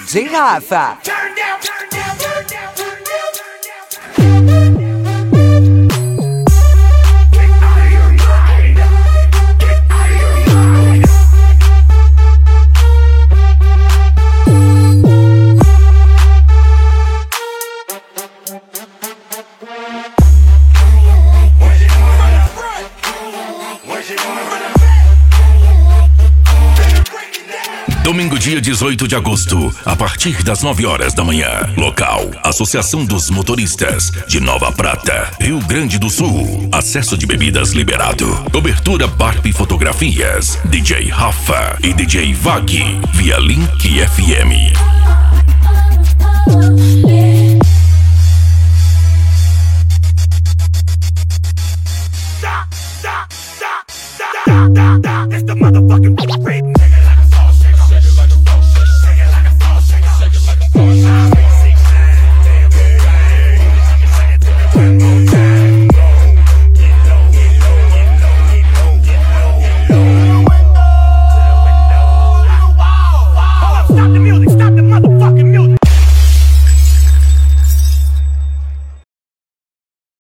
DJ Rafa. Domingo, dia 18 de agosto, a partir das 9 horas da manhã. Local: Associação dos Motoristas de Nova Prata, Rio Grande do Sul. Acesso de bebidas liberado. Cobertura Barbie Fotografias, DJ Rafa e DJ Vag, via Link FM. It's the motherfucking